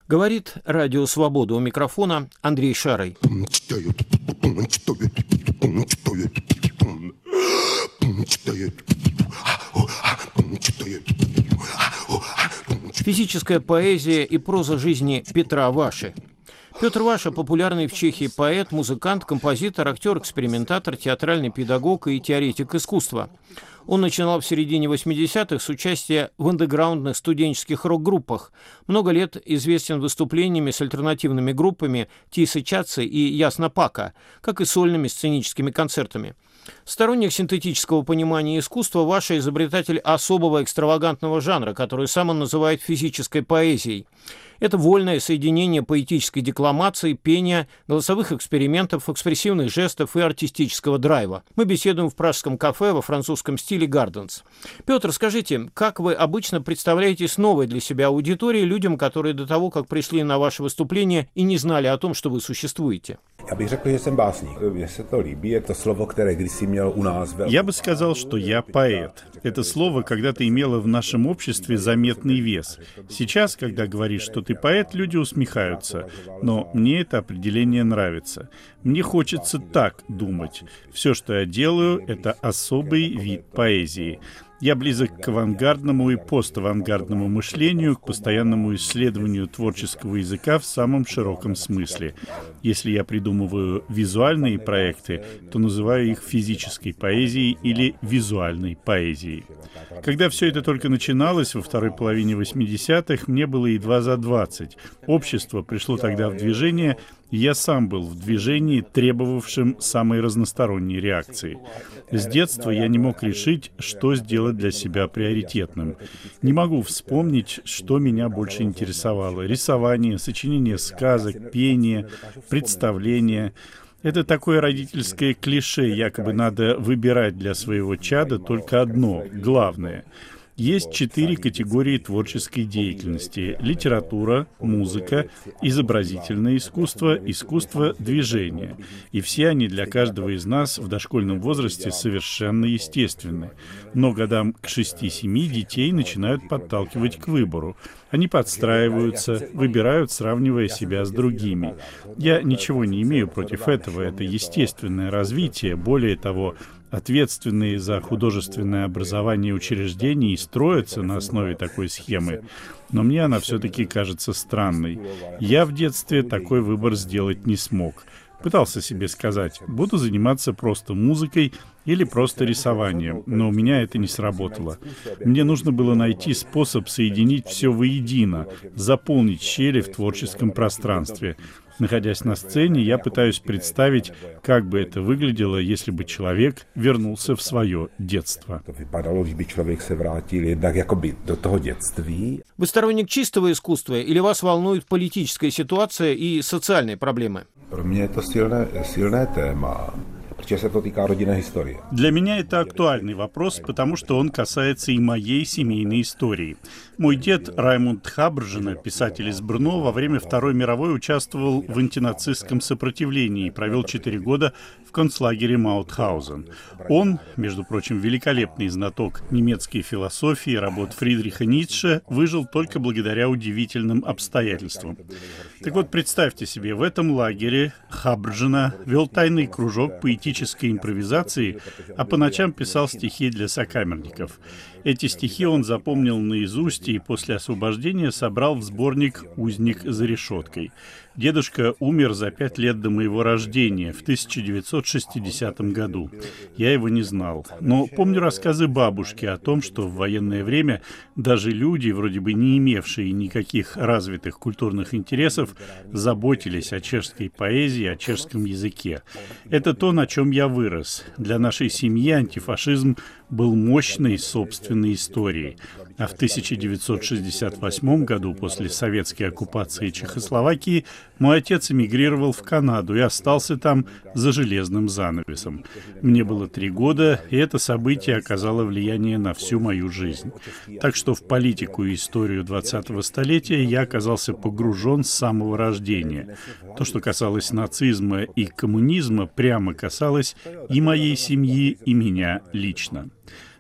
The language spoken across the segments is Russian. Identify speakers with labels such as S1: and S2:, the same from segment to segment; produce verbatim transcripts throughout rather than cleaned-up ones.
S1: Говорит Радио Свобода, у микрофона Андрей Шарой. Физическая поэзия и проза жизни Петра Ваши. Петр Ваша – популярный в Чехии поэт, музыкант, композитор, актер, экспериментатор, театральный педагог и теоретик искусства. Он начинал в середине восьмидесятых с участия в андеграундных студенческих рок-группах. Много лет известен выступлениями с альтернативными группами Тисы Чацы и Ясна Пака, как и сольными сценическими концертами. Сторонник синтетического понимания искусства, Ваша изобретатель особого экстравагантного жанра, который сам он называет физической поэзией. Это вольное соединение поэтической декламации, пения, голосовых экспериментов, экспрессивных жестов и артистического драйва. Мы беседуем в пражском кафе во французском стиле «Гарденс». Петр, скажите, как вы обычно представляетесь новой для себя аудиторией, людям, которые до того, как пришли на ваше выступление, и не знали о том, что вы существуете?
S2: Я бы
S3: сказал, что я поэт. Это слово когда-то имело в нашем обществе заметный вес. Сейчас, когда говоришь, что ты поэт, люди усмехаются. Но мне это определение нравится. Мне хочется так думать. Все, что я делаю, это особый вид поэзии. Я близок к авангардному и поставангардному мышлению, к постоянному исследованию творческого языка в самом широком смысле. Если я придумываю визуальные проекты, то называю их физической поэзией или визуальной поэзией. Когда все это только начиналось, во второй половине восьмидесятых, мне было едва за двадцать. Общество пришло тогда в движение, и я сам был в движении, требовавшем самой разносторонней реакции. С детства я не мог решить, что сделать для себя приоритетным. Не могу вспомнить, что меня больше интересовало. Рисование, сочинение сказок, пение, представление. Это такое родительское клише, якобы надо выбирать для своего чада только одно, главное. Есть четыре категории творческой деятельности: литература, музыка, изобразительное искусство, искусство движения. И все они для каждого из нас в дошкольном возрасте совершенно естественны. Но годам к шести-семи детей начинают подталкивать к выбору. Они подстраиваются, выбирают, сравнивая себя с другими. Я ничего не имею против этого, это естественное развитие. Более того, ответственные за художественное образование учреждений строятся на основе такой схемы, но мне она все-таки кажется странной. Я в детстве такой выбор сделать не смог. Пытался себе сказать, буду заниматься просто музыкой или просто рисованием, но у меня это не сработало. Мне нужно было найти способ соединить все воедино, заполнить щели в творческом пространстве. Находясь на сцене, я пытаюсь представить, как бы это выглядело, если бы человек вернулся в свое детство.
S1: Вы сторонник чистого искусства или вас волнует политическая ситуация и социальные проблемы?
S2: Pro mě je to silné, silné téma.
S3: Для меня это актуальный вопрос, потому что он касается и моей семейной истории. Мой дед Раймунд Хабржина, писатель из Брно, во время Второй мировой участвовал в антинацистском сопротивлении и провел четыре года в концлагере Маутхаузен. Он, между прочим, великолепный знаток немецкой философии, работ Фридриха Ницше, выжил только благодаря удивительным обстоятельствам. Так вот, представьте себе, в этом лагере Хабржина вел тайный кружок поэтической импровизации, а по ночам писал стихи для сокамерников. Эти стихи он запомнил наизусть и после освобождения собрал в сборник «Узник за решеткой». Дедушка умер за пять лет до моего рождения, в тысяча девятьсот шестидесятом году. Я его не знал. Но помню рассказы бабушки о том, что в военное время даже люди, вроде бы не имевшие никаких развитых культурных интересов, заботились о чешской поэзии, о чешском языке. Это то, на чем я вырос. Для нашей семьи антифашизм был мощной собственной историей. А в тысяча девятьсот шестьдесят восьмом году, после советской оккупации Чехословакии, мой отец эмигрировал в Канаду и остался там за железным занавесом. Мне было три года, и это событие оказало влияние на всю мою жизнь. Так что в политику и историю двадцатого столетия я оказался погружен с самого рождения. То, что касалось нацизма и коммунизма, прямо касалось и моей семьи, и меня лично.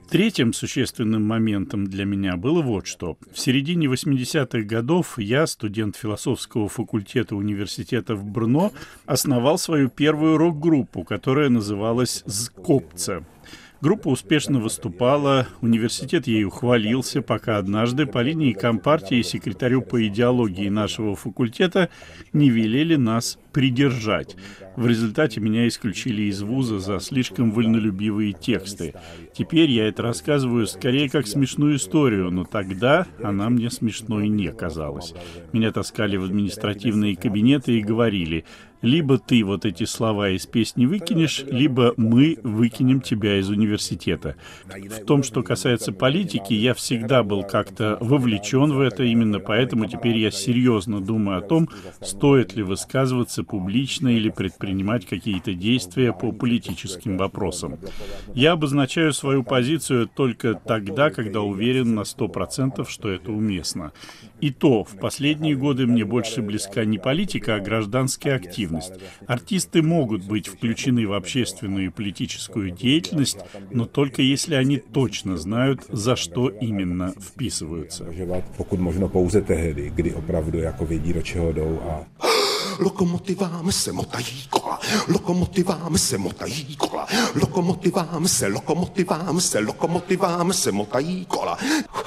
S3: Третьим существенным моментом для меня было вот что. В середине восьмидесятых годов я, студент философского факультета университета в Брно, основал свою первую рок-группу, которая называлась «Скопце». Группа успешно выступала, университет ею хвалился, пока однажды по линии компартии секретарю по идеологии нашего факультета не велели нас придержать. В результате меня исключили из вуза за слишком вольнолюбивые тексты. Теперь я это рассказываю скорее как смешную историю, но тогда она мне смешной не казалась. Меня таскали в административные кабинеты и говорили: либо ты вот эти слова из песни выкинешь, либо мы выкинем тебя из университета. В том, что касается политики, я всегда был как-то вовлечен в это, именно поэтому теперь я серьезно думаю о том, стоит ли высказываться публично или предпринимать какие-то действия по политическим вопросам. Я обозначаю свою позицию только тогда, когда уверен на сто процентов, что это уместно. И то, в последние годы мне больше близка не политика, а гражданская активность. Артисты могут быть включены в общественную и политическую деятельность, но только если они точно знают, за что именно вписываются.
S2: Pokud možno pouze tehdy, kdy opravdu jako vědí, do čeho jdou a
S4: Lokomotivám se motají kola, lokomotivám se motají kola, lokomotivám se, lokomotivám se, lokomotivám se motají kola.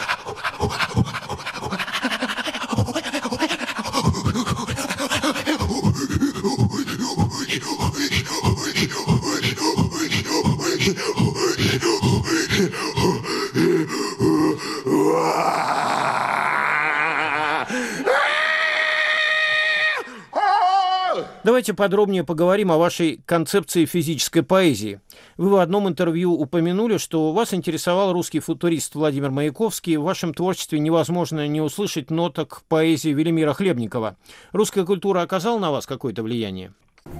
S1: Давайте подробнее поговорим о вашей концепции физической поэзии. Вы в одном интервью упомянули, что вас интересовал русский футурист Владимир Маяковский. В вашем творчестве невозможно не услышать ноток поэзии Велимира Хлебникова. Русская культура оказала на вас какое-то влияние?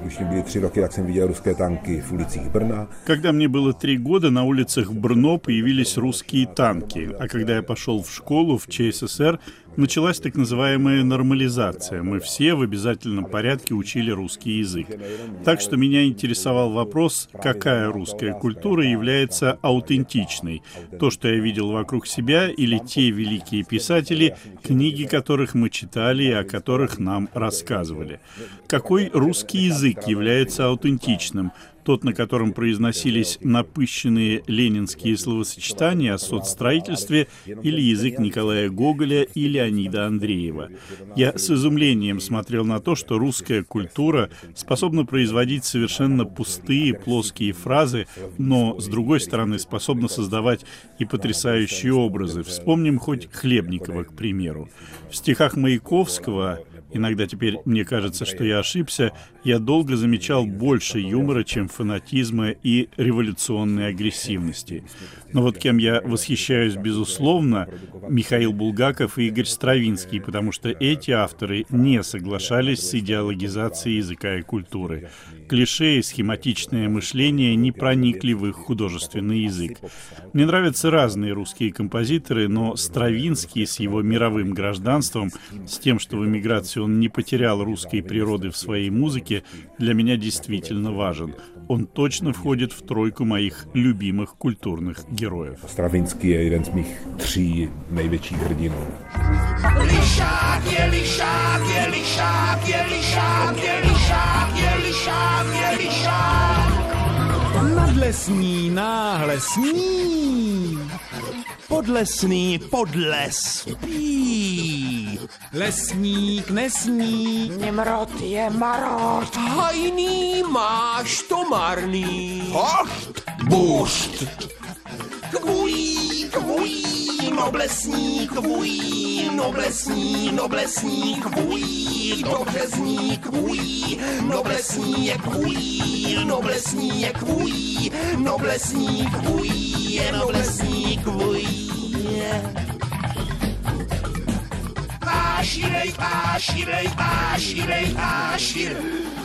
S3: Когда мне было три года, на улицах Брно появились русские танки, а когда я пошел в школу в ЧССР, началась так называемая нормализация. Мы все в обязательном порядке учили русский язык. Так что меня интересовал вопрос, какая русская культура является аутентичной. То, что я видел вокруг себя, или те великие писатели, книги которых мы читали и о которых нам рассказывали. Какой русский язык является аутентичным? Тот, на котором произносились напыщенные ленинские словосочетания о соцстроительстве, или язык Николая Гоголя и Леонида Андреева. Я с изумлением смотрел на то, что русская культура способна производить совершенно пустые, плоские фразы, но, с другой стороны, способна создавать и потрясающие образы. Вспомним хоть Хлебникова, к примеру. В стихах Маяковского, иногда теперь мне кажется, что я ошибся, я долго замечал больше юмора, чем фанатизма и революционной агрессивности. Но вот кем я восхищаюсь безусловно, Михаил Булгаков и Игорь Стравинский, потому что эти авторы не соглашались с идеологизацией языка и культуры. Клише и схематичное мышление не проникли в их художественный язык. Мне нравятся разные русские композиторы, но Стравинский с его мировым гражданством, с тем, что в эмиграции он не потерял русской природы в своей музыке, для меня действительно важен. Он точно входит в тройку моих любимых культурных героев.
S2: Stravinský je jeden z mých tří největších hrdinů.
S4: Lišák je lišák, je lišák, je lišák, je lišák, je lišák, je lišák. Nadlesní náhle sní, podlesný podle spí. Lesník nesní, Nimrod je marod, hajný máš to marný. Hocht, bušt, kvují, kvují, noblesní, kvují, noblesní, noblesní, kvují, dobře zní, kvují, noblesní je kvují, noblesní je kvují, noblesní kvují, noblesní kvují. Áširej, áširej, áširej, áširej.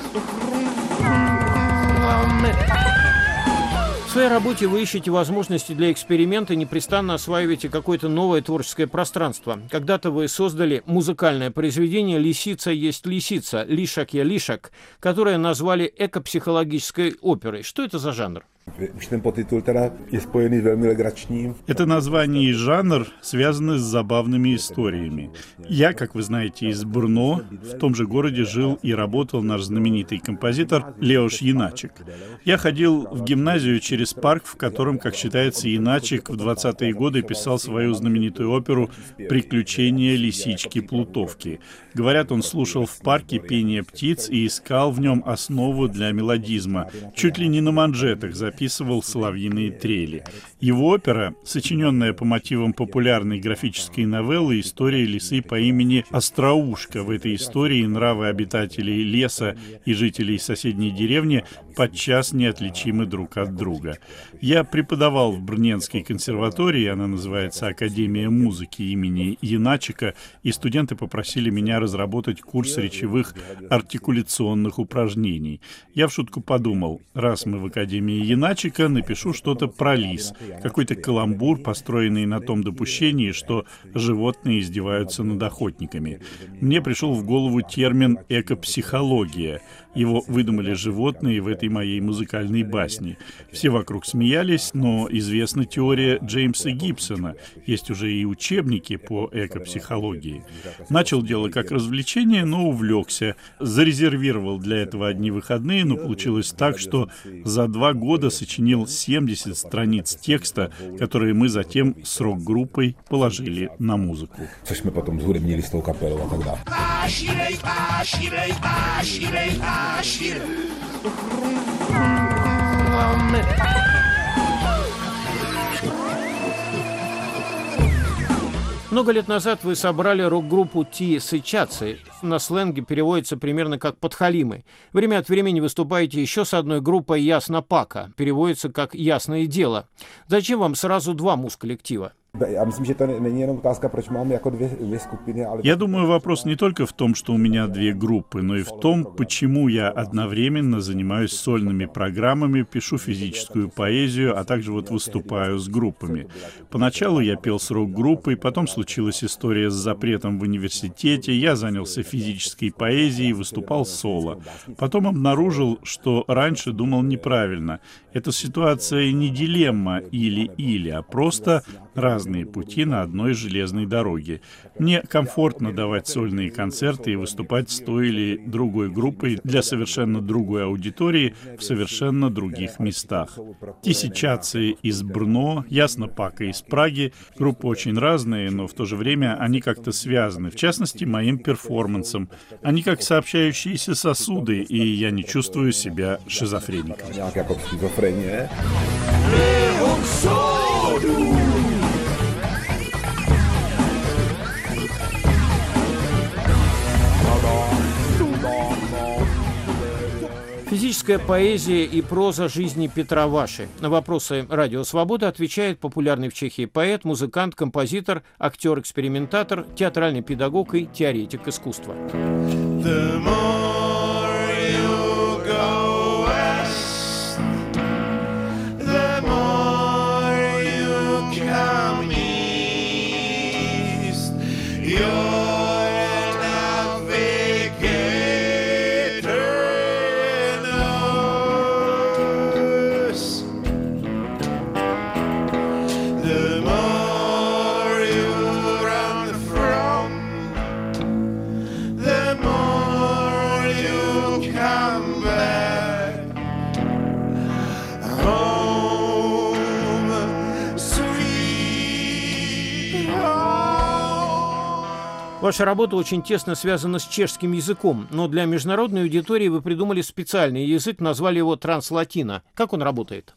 S1: В своей работе вы ищете возможности для эксперимента, непрестанно осваиваете какое-то новое творческое пространство. Когда-то вы создали музыкальное произведение «Лисица есть лисица», «Лишак я лишак», которое назвали экопсихологической оперой. Что это за жанр?
S2: Už ten podtitul teda je spojený s velmi legračním.
S3: Это название и жанр связаны с забавными историями. Я, как вы знаете, из Брно. В том же городе жил и работал наш знаменитый композитор Леош Яначек. Я ходил в гимназию через парк, в котором, как считается, Яначек в двадцатые годы писал свою знаменитую оперу «Приключения лисички Плутовки». Говорят, он слушал в парке пение птиц и искал в нем основу для мелодизма. Чуть ли не на манжетах записывал соловьиные трели. Его опера, сочиненная по мотивам популярной графической новеллы «История лисы по имени Остроушка». В этой истории нравы обитателей леса и жителей соседней деревни подчас неотличимы друг от друга. Я преподавал в Брненской консерватории, она называется «Академия музыки» имени Яначека, и студенты попросили меня разработать курс речевых артикуляционных упражнений. Я в шутку подумал, раз мы в Академии Яначека, напишу что-то про лис, какой-то каламбур, построенный на том допущении, что животные издеваются над охотниками. Мне пришел в голову термин «экопсихология». Его выдумали животные в этой моей музыкальной басне. Все вокруг смеялись, но известна теория Джеймса Гибсона. Есть уже и учебники по экопсихологии. Начал дело как развлечение, но увлекся. Зарезервировал для этого одни выходные, но получилось так, что за два года сочинил семьдесят страниц текста, которые мы затем с рок-группой положили на музыку.
S2: Což jsme potom zhudebnili s tou kapelou a tak dále.
S1: Много лет назад вы собрали рок-группу «Ти Сычацы». На сленге переводится примерно как «подхалимы». Время от времени выступаете еще с одной группой «Ясно Пака». Переводится как «Ясное дело». Зачем вам сразу два муз-коллектива?
S2: Já myslím, že to není jenom otázka, proč máme jako dvě, dvě skupiny, ale...
S3: Я думаю, вопрос не только в том, что у меня две группы, но и в том, почему я одновременно занимаюсь сольными программами, пишу физическую поэзию, а также вот выступаю с группами. Поначалу я пел с рок-группой, потом случилась история с запретом в университете, я занялся физической поэзией, выступал соло. Потом обнаружил, что раньше думал неправильно. Эта ситуация не дилемма или-или, а просто разные пути на одной железной дороге. Мне комфортно давать сольные концерты и выступать с той или другой группой для совершенно другой аудитории в совершенно других местах. Ти Сычацы из Брно, Ясно Пака из Праги. Группы очень разные, но в то же время они как-то связаны. В частности, моим перформансом. Они как сообщающиеся сосуды, и я не чувствую себя шизофреником.
S1: Физическая поэзия и проза жизни Петра Ваши. На вопросы «Радио Свобода» отвечает популярный в Чехии поэт, музыкант, композитор, актер-экспериментатор, театральный педагог и теоретик искусства. Ваша работа очень тесно связана с чешским языком, но для международной аудитории вы придумали специальный язык, назвали его транслатино. Как он работает?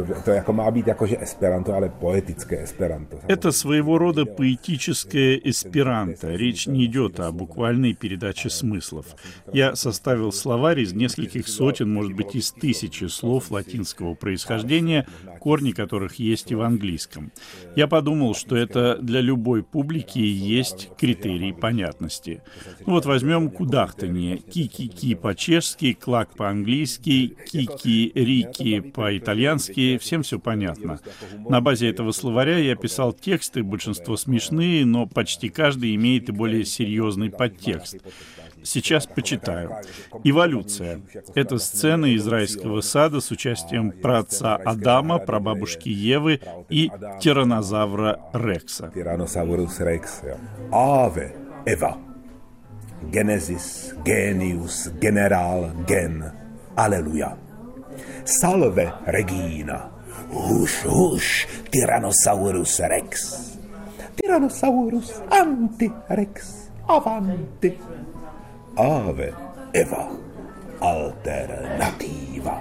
S3: Это своего рода поэтическое эсперанто. Речь не идет о буквальной передаче смыслов. Я составил словарь из нескольких сотен, может быть, из тысячи слов латинского происхождения, корни которых есть и в английском. Я подумал, что это для любой публики есть критерий понятности. Ну вот возьмем кудахтанье. Ки-ки-ки по-чешски, клак по-английски, ки-ки-рики по-итальянски. Всем все понятно. На базе этого словаря я писал тексты, большинство смешные, но почти каждый имеет и более серьезный подтекст. Сейчас почитаю. «Эволюция». Это сцена из райского сада с участием праотца Адама, прабабушки Евы и тираннозавра Рекса.
S2: Tyrannosaurus rex. Ave, Eva. Genesis, genius, general, gen. Alleluja. Salve, regina. Hush, hush, Tyrannosaurus rex. Tyrannosaurus anti-rex. Avanti. Ave, Eva. Alternativa.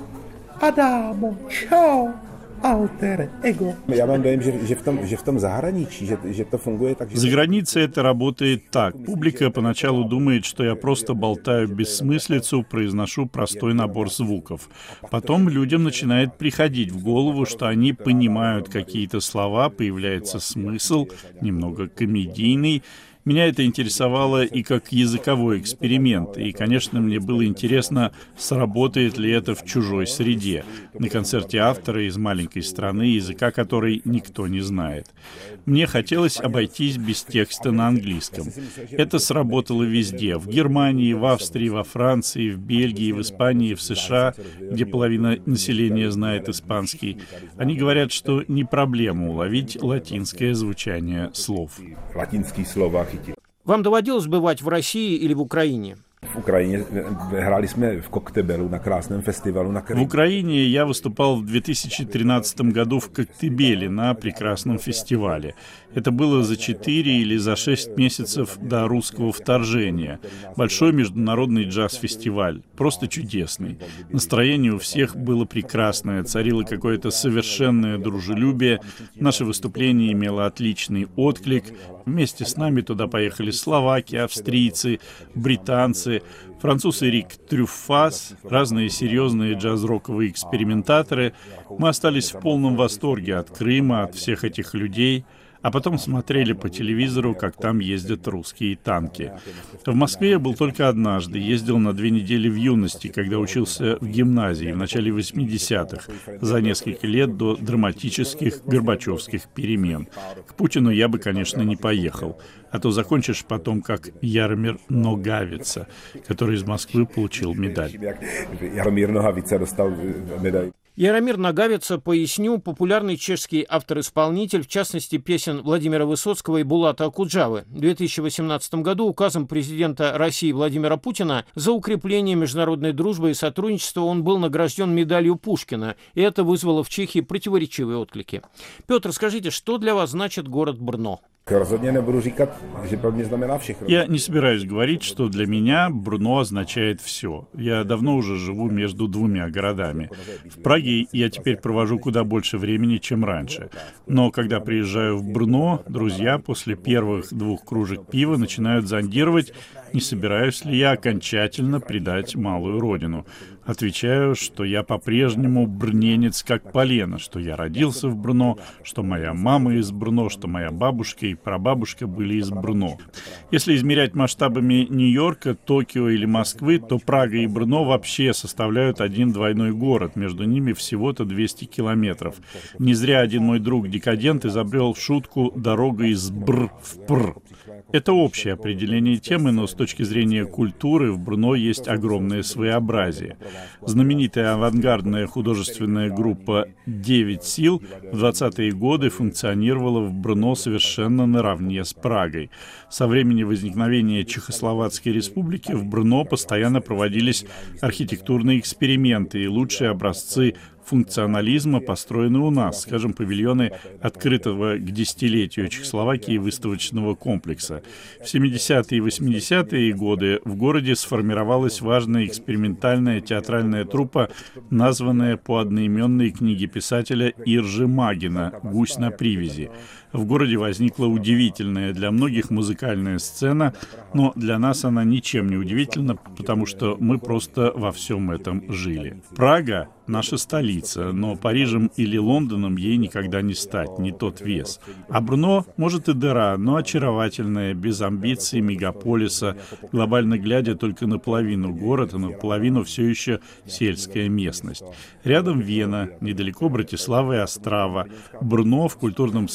S2: Adamo, ciao. Alter ego. Já mám dojem, že, že, v tom, že v tom zahraničí, že, že to funguje так.
S3: За границей это работает так. Публика поначалу думает, что я просто болтаю бессмыслицу, произношу простой набор звуков. Потом людям начинает приходить в голову, что они понимают какие-то слова, появляется смысл, немного комедийный. Меня это интересовало и как языковой эксперимент, и, конечно, мне было интересно, сработает ли это в чужой среде, на концерте автора из маленькой страны, языка которой никто не знает. Мне хотелось обойтись без текста на английском. Это сработало везде, в Германии, в Австрии, во Франции, в Бельгии, в Испании, в США, где половина населения знает испанский. Они говорят, что не проблема уловить латинское звучание слов.
S2: Latinský slova chytit.
S1: Вам доводилось бывать в России или в Украине?
S2: V Ukrajině hráli jsme v Koktebelu na krásném festivalu na
S3: В Украине я выступал в две тысячи тринадцатом году в Коктебеле на прекрасном фестивале. Это было за четыре или за шесть месяцев до русского вторжения. Большой международный джаз-фестиваль. Просто чудесный. Настроение у всех было прекрасное. Царило какое-то совершенное дружелюбие. Наше выступление имело отличный отклик. Вместе с нами туда поехали словаки, австрийцы, британцы, француз Эрик Трюффас, разные серьезные джаз-роковые экспериментаторы. Мы остались в полном восторге от Крыма, от всех этих людей. А потом смотрели по телевизору, как там ездят русские танки. В Москве я был только однажды, ездил на две недели в юности, когда учился в гимназии в начале восьмидесятых, за несколько лет до драматических горбачевских перемен. К Путину я бы, конечно, не поехал, а то закончишь потом как Яромир Ногавица, который из Москвы получил медаль.
S2: Jaromír Nohavica dostal медаль.
S1: Яромир Ногавица, поясню, популярный чешский автор-исполнитель, в частности, песен Владимира Высоцкого и Булата Акуджавы. В две тысячи восемнадцатом году указом президента России Владимира Путина за укрепление международной дружбы и сотрудничества он был награжден медалью Пушкина, и это вызвало в Чехии противоречивые отклики. Петр, скажите, что для вас значит город Брно?
S2: Rozhodně nebudu říkat, že pro mě znamená všechno.
S3: Я не собираюсь говорить, что для меня Брно означает все. Я давно уже живу между двумя городами. В Праге я теперь провожу куда больше времени, чем раньше. Но когда приезжаю в Брно, друзья после первых двух кружек пива начинают зондировать, не собираюсь ли я окончательно предать малую родину. Отвечаю, что я по-прежнему брненец как полено, что я родился в Брно, что моя мама из Брно, что моя бабушка и прабабушка были из Брно. Если измерять масштабами Нью-Йорка, Токио или Москвы, то Прага и Брно вообще составляют один двойной город. Между ними всего-то двести километров. Не зря один мой друг-декадент изобрел шутку «дорога из Бр в Пр». Это общее определение темы, но с точки зрения культуры в Брно есть огромное своеобразие. Знаменитая авангардная художественная группа «Девять сил» в двадцатые годы функционировала в Брно совершенно наравне с Прагой. Со времени возникновения Чехословацкой республики в Брно постоянно проводились архитектурные эксперименты, и лучшие образцы функционализма построены у нас, скажем, павильоны открытого к десятилетию Чехословакии выставочного комплекса. В семидесятые и восьмидесятые годы в городе сформировалась важная экспериментальная театральная труппа, названная по одноименной книге писателя Иржи Магина «Гусь на привязи». В городе возникла удивительная для многих музыкальная сцена, но для нас она ничем не удивительна, потому что мы просто во всем этом жили. Прага — наша столица, но Парижем или Лондоном ей никогда не стать, не тот вес. А Брно, может, и дыра, но очаровательная, без амбиций мегаполиса, глобально глядя только наполовину город, а наполовину все еще сельская местность. Рядом Вена, недалеко Братислава и Острава. Брно в культурном смысле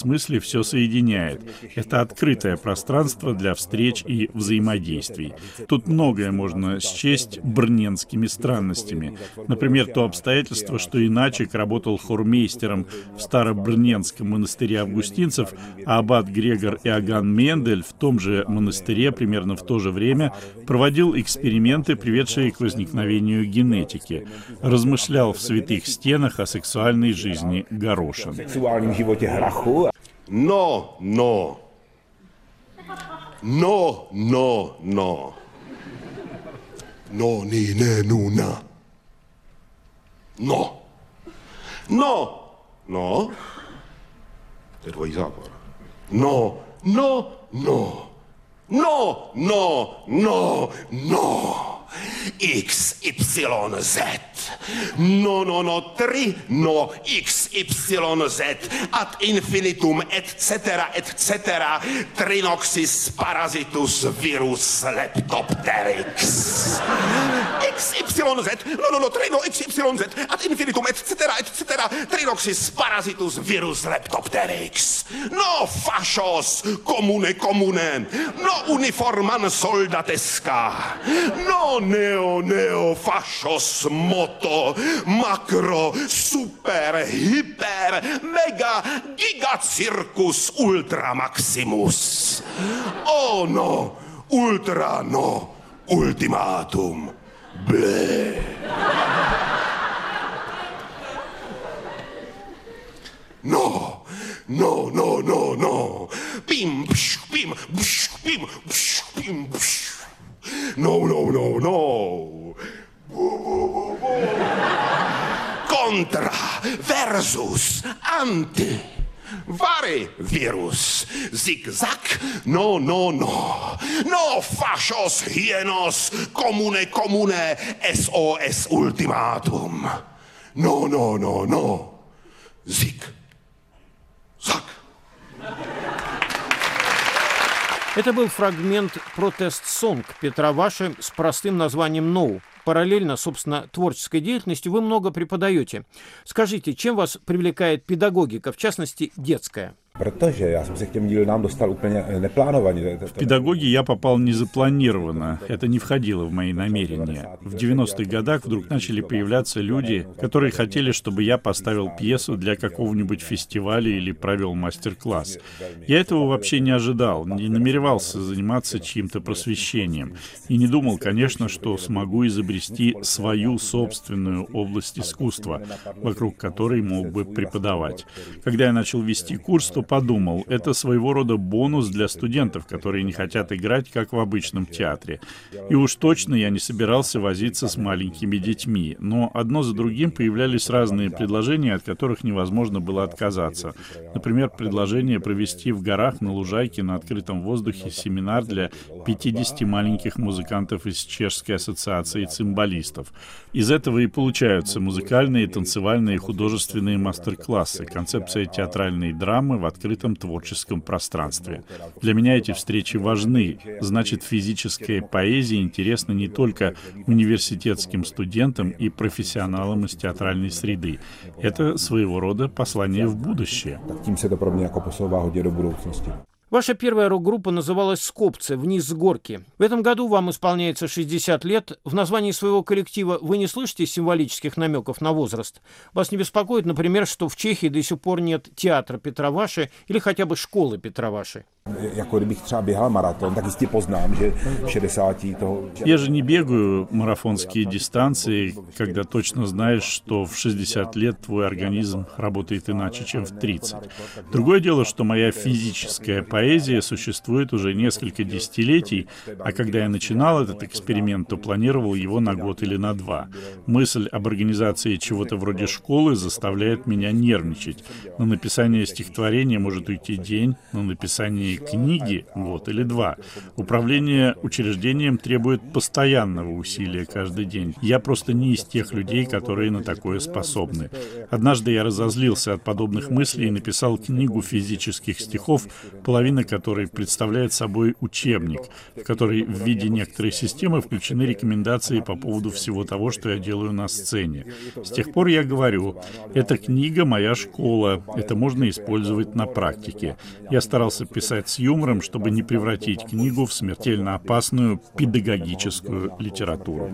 S3: все соединяет. Это открытое пространство для встреч и взаимодействий. Тут многое можно счесть брненскими странностями. Например, то обстоятельство, что Иначек работал хормейстером в Старобрненском монастыре августинцев, а аббат Грегор Иоганн Мендель в том же монастыре примерно в то же время проводил эксперименты, приведшие к возникновению генетики. Размышлял в святых стенах о сексуальной жизни горошин.
S4: No, no. No, no, no. No, ni, ne, nu, na. No. No. No. To je tvojí zápor. No, no, no. No, no, no, no. X, Y, Z. No, no, no, tri, no, X, Y, Z. Ad infinitum, et cetera, et cetera. Trinoxis parasitus virus leptopteryx. X, Y, Z. No, no, no, tri, no, X, Y, Z. Ad infinitum, et cetera, et cetera. Trinoxis parasitus virus leptopteryx. No, fascios, comune, comune. No, uniforman soldatesca. No, neo, neo, fascios, moto, macro, super, hyper, mega, giga, circus, ultra, maximus. Oh no, ultra, no, ultimatum, bleh. No, no, no, no, no. Bim, psh, bim, psh, bim, psh, bim, psh. No, no, no, no. Contra, versus, anti, vari, virus, zigzag, no, no, no. No, fascios, hienos, comune, comune, S O S ultimatum. No, no, no, no. Zig, zag.
S1: Это был фрагмент «Протест-сонг» Петра Ваши с простым названием «No». Параллельно, собственно, творческой деятельностью вы много преподаете. Скажите, чем вас привлекает педагогика, в частности, детская?
S3: В педагоги я попал незапланированно. Это не входило в мои намерения. В девяностых годах вдруг начали появляться люди, которые хотели, чтобы я поставил пьесу для какого-нибудь фестиваля или провел мастер-класс. Я этого вообще не ожидал, не намеревался заниматься чьим-то просвещением. И не думал, конечно, что смогу изобрести свою собственную область искусства, вокруг которой мог бы преподавать. Когда я начал вести курс, то подумал, это своего рода бонус для студентов, которые не хотят играть, как в обычном театре. И уж точно я не собирался возиться с маленькими детьми, но одно за другим появлялись разные предложения, от которых невозможно было отказаться. Например, предложение провести в горах на лужайке на открытом воздухе семинар для пятидесяти маленьких музыкантов из Чешской ассоциации цимбалистов. Из этого и получаются музыкальные, танцевальные и художественные мастер-классы, концепция театральной драмы в открытом творческом пространстве. Для меня эти встречи важны. Значит, физическая поэзия интересна не только университетским студентам и профессионалам из театральной среды. Это своего рода послание в будущее.
S1: Ваша первая рок-группа называлась «Скопцы. Вниз с горки». В этом году вам исполняется шестьдесят лет. В названии своего коллектива вы не слышите символических намеков на возраст? Вас не беспокоит, например, что в Чехии до сих пор нет театра Петра Ваши или хотя бы школы Петра Ваши?
S3: Я же не бегаю марафонские дистанции, когда точно знаешь, что в шестьдесят лет твой организм работает иначе, чем в тридцать. Другое дело, что моя физическая поэзия существует уже несколько десятилетий, а когда я начинал этот эксперимент, то планировал его на год или на два. Мысль об организации чего-то вроде школы заставляет меня нервничать. На написание стихотворения может уйти день, на написание книги год или два. Управление учреждением требует постоянного усилия каждый день. Я просто не из тех людей, которые на такое способны. Однажды я разозлился от подобных мыслей и написал книгу физических стихов, половина половина которой представляет собой учебник, в который в виде некоторой системы включены рекомендации по поводу всего того, что я делаю на сцене. С тех пор я говорю, эта книга моя школа, это можно использовать на практике. Я старался писать с юмором, чтобы не превратить книгу в смертельно опасную педагогическую литературу.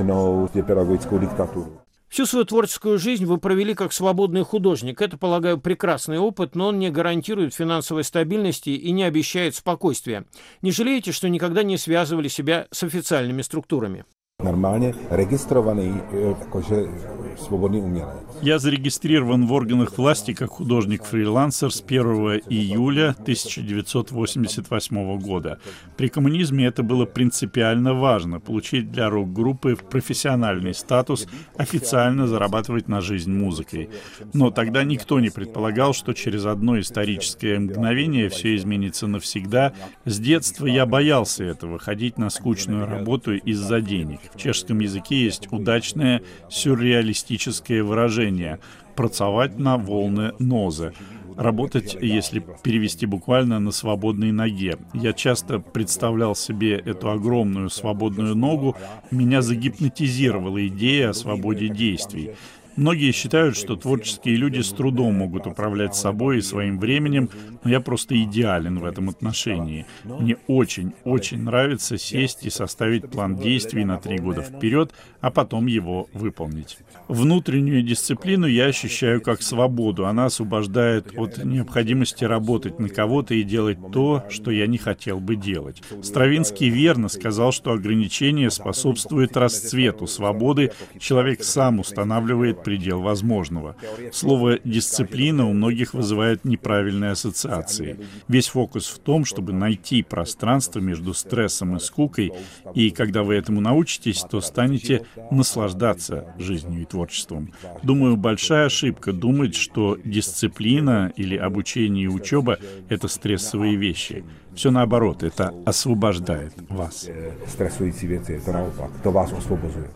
S1: Всю свою творческую жизнь вы провели как свободный художник. Это, полагаю, прекрасный опыт, но он не гарантирует финансовой стабильности и не обещает спокойствия. Не жалеете, что никогда не связывали себя с официальными структурами?
S2: Нормально регистрированный, такой свободный умелец.
S3: Я зарегистрирован в органах власти как художник-фрилансер с первого июля тысяча девятьсот восемьдесят восьмого года. При коммунизме это было принципиально важно — получить для рок-группы профессиональный статус, официально зарабатывать на жизнь музыкой. Но тогда никто не предполагал, что через одно историческое мгновение все изменится навсегда. С детства я боялся этого — ходить на скучную работу из-за денег. В чешском языке есть удачное сюрреалистическое выражение «працавать на волны нозы». Работать, если перевести буквально, на свободной ноге. Я часто представлял себе эту огромную свободную ногу, меня загипнотизировала идея о свободе действий. Многие считают, что творческие люди с трудом могут управлять собой и своим временем, но я просто идеален в этом отношении. Мне очень-очень нравится сесть и составить план действий на три года вперед, а потом его выполнить. Внутреннюю дисциплину я ощущаю как свободу. Она освобождает от необходимости работать на кого-то и делать то, что я не хотел бы делать. Стравинский верно сказал, что ограничение способствует расцвету свободы. Человек сам устанавливает предел возможного. Слово «дисциплина» у многих вызывает неправильные ассоциации. Весь фокус в том, чтобы найти пространство между стрессом и скукой, и когда вы этому научитесь, то станете наслаждаться жизнью и творчеством. Думаю, большая ошибка думать, что дисциплина или обучение и учеба — это стрессовые вещи. Все наоборот, это освобождает вас.
S2: Stresující věci, je to naopak, to vás osvobozuje.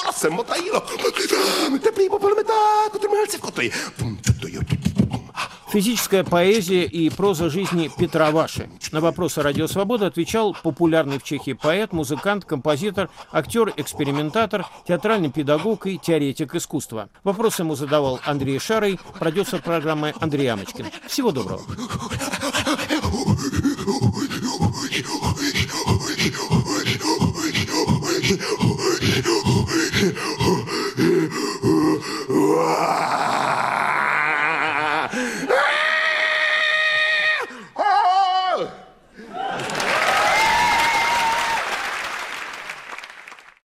S1: Физическая поэзия и проза жизни Петра Ваши. На вопросы «Радио Свобода» отвечал популярный в Чехии поэт, музыкант, композитор, актер, экспериментатор, театральный педагог и теоретик искусства. Вопросы ему задавал Андрей Шарый, продюсер программы Андрей Амочкин. Всего доброго.
S4: Oh,